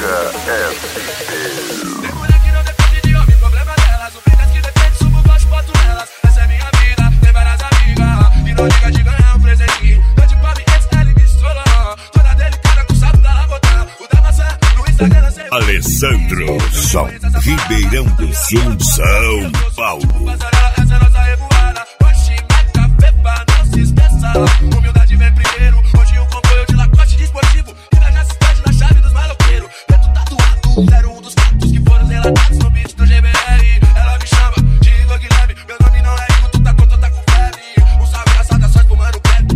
Tem mulher que não depende de homem, problema delas. O brigas que depende, subo baixo, boto nelas. Essa é minha vida, tem várias amigas. E não liga de ganhar um presentinho. Eu de pobre, ele me estrolou. Toda delicada com o sapo da lavota. O da maçã, no Instagram, sempre. Alessandro Som, Ribeirão do Sul, São Paulo. Essa é nossa revoada. Oxi, marca, pepa, não se esqueça. Humildade vem primeiro. Hoje o comboio de Lacoste desportivo. E na cidade, na chave dos maloqueiros. Preto tatuado, 01 dos fatos que foram relatados no beat do GBR. Ela me chama de Guilherme. Meu nome não é Igor, tu tá com febre. Um salve na saudações pro mano preto.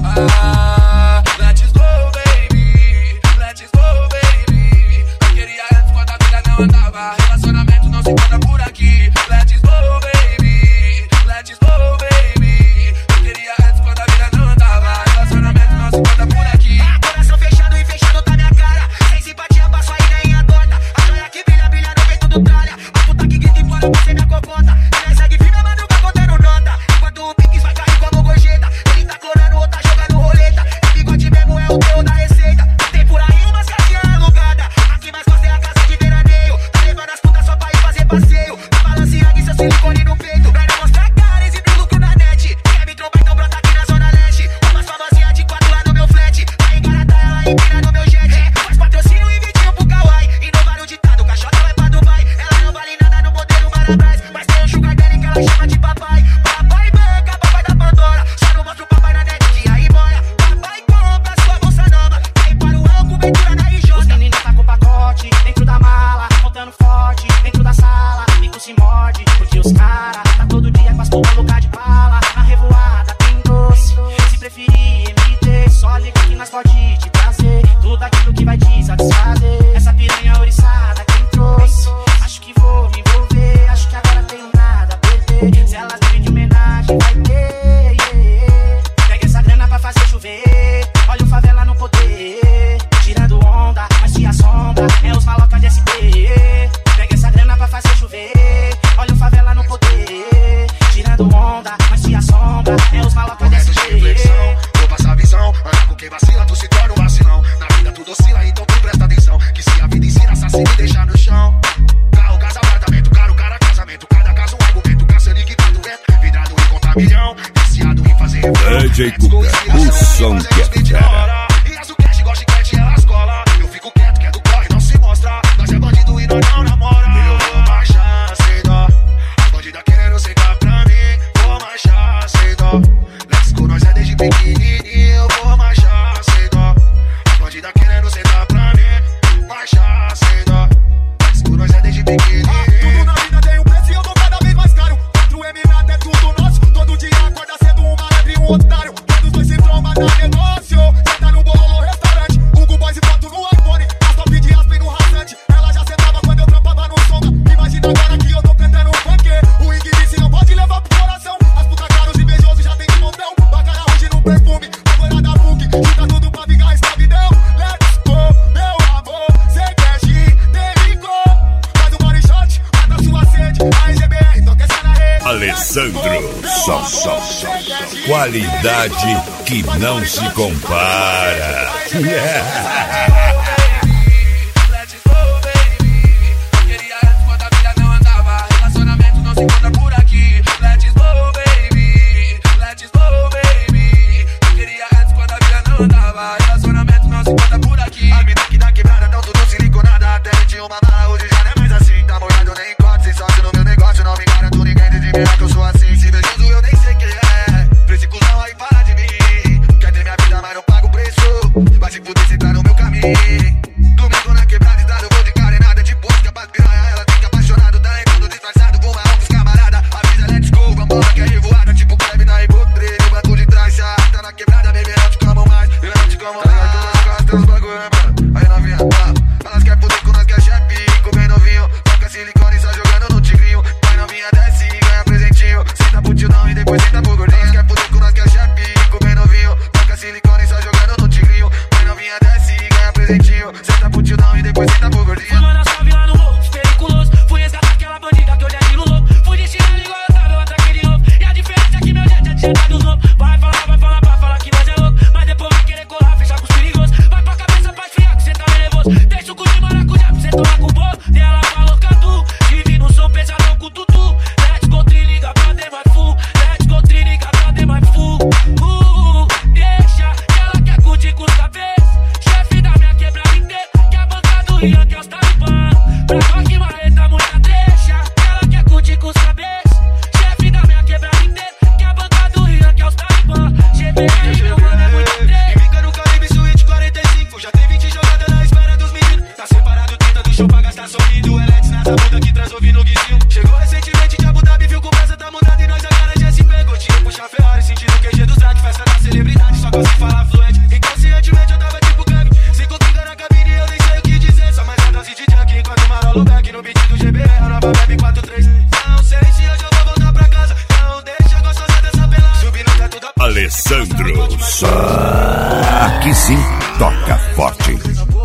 Let's go, baby. Let's go, baby. Eu queria antes quando a vida não andava. Relacionamento não se encontra por aqui. Let's go, baby. Let's go, baby. Eu queria antes quando a vida não andava. Relacionamento não se encontra por aqui. Coração fechado e fechado tá minha cara. Sem simpatia, passo aí nem a torta. A joia que brilha, brilha no peito do tralha. A puta que grita e fora você me acocota. Ele segue firme, mas nunca contando nota. Enquanto o Pix vai cair como gorjeta. Ele tá clonando ou tá jogando roleta. E bigode mesmo é o teu da receita. Tem por aí umas casinhas alugadas. Aqui mais gosta é a casa de veraneio. Tá levando as putas só pra ir fazer passeio. Tá balanceando e seu silicone no peito. Pra não mostrar cara, exibe o lucro na net. Quer me trombar, então brota aqui na zona leste. Uma famosinha de 4 lá no meu flat. Vai engaratar ela e pira no meu jet. Faz patrocínio e vidinho pro Kawaii. Inovar o ditado, caixota vai pra Dubai. Ela não vale nada no modelo Marabras. Mas tem um sugar daddy que ela chama de papai. Papai banca, papai da Pandora. Só não mostra o papai na net que aí boia. Papai compra sua bolsa nova. Aí para o álcool, ventura na IJ. Os meninos tá com pacote dentro da mala. Contando forte dentro da sala. Bico se morde, porque os cara tá todo dia com as putas loucas de bala. Na revoada tem doce. Se preferir MT, só liga que nós pode te trazer tudo aquilo que vai te satisfazer. Essa piranha ouriçada quem trouxe. Acho que vou me envolver. Acho que agora tenho nada a perder. Se elas vivem de homenagem, vai ter. Pega essa grana pra fazer chover. Olha o favela no poder. Tirando onda, mas te assombra. É os malocas de SP. Pega essa grana pra fazer chover. Olha o favela no poder. Tirando onda, mas te assombra. É os malocas de SP. Vou passar a visão, andar com quem vacila, tu se torna um vacilão. Na vida tudo oscila, então tu presta atenção. Que se a vida ensina, assassina e deixa no chão. Carro, casa, apartamento, caro, cara, casamento. Cada caso um argumento, caçando e quitando vento. Vidrado em contar milhão, viciado em fazer DJ Cuca, o som que é fera. E as do cash, igual chiclete, elas cola. Eu fico quieto, que é do corre, não se mostra. Nós é bandido e nós não namora. Eu vou marchar sem dó. As bandidas querendo sentar pra mim. Vou marchar sem dó. Let's go, nós é desde pequenininho. Eu vou marchar sem dó. As bandidas querendo sentar pra mim. Marchar sem dó. Let's go, nós é desde pequenininho. Tudo na vida tem um preço e eu tô cada vez mais caro. 4M nada é tudo nosso. Todo dia acorda cedo um malandro e um otário. Todos dois se tromba da negócio. Senta no bololô restaurante. Hugo Boys e foto no iPhone. As top de Aspen no rasante. Ela já sentava quando eu trampava no som. Imagina agora que eu tô cantando um funk. O Ig disse não pode levar pro coração. As puta caros e beijosos já tem de montão. Bacana hoje no perfume. Agora da PUC. Junta tudo pra vingar a escravidão. Let's go, meu amor. Cê quer G, tem licor. Faz um body shot, mata sua sede. A RGBR, toca essa na rede. Alessandro Som, qualidade que não se compara. Let's go, baby. Eu queria antes quando a vida não andava. Relacionamento não se encontra por aqui. Let's go, baby. Let's go, baby. Eu queria antes quando a vida não andava. Relacionamento não se encontra por aqui. A mina que dá quebrada, tão tudo siliconada. Até tinha uma mala, hoje já não é mais assim. Tá molhado, nem encontro, sem sócio no meu negócio. Não me garanto ninguém, desde que eu sou assim. Se invejoso eu nem sei quem é. Pra esse cuzão aí para de mim. Quer ter minha vida, mas não paga o preço. Vai se fuder, cê tá no meu caminho. meu mano é muito trem. E fica no Caribe Suíte 45. Já tem 20 jogadas na espera dos meninos. Tá separado 30 do show pra gastar sorrindo. Elex nessa puta que traz ouvindo o guizinho. Chegou recentemente de Abu Dhabi, viu que o prazo tá mudado e nós a cara de SP. Gotinha puxa Ferrari, sentindo o QG dos Zag. Festa da celebridade, só consigo falar fluente. Inconscientemente eu tava tipo Kevin. 5 giga na cabine e eu nem sei o que dizer. Só mais uma dose de Jack enquanto o Marolo back no beat do GBR. A nova Bebe 43. Não sei se hoje eu vou voltar pra casa. Não deixa gostosa dessa pelada. Subindo tá tudo a... Alessandro. Aqui sim, toca forte.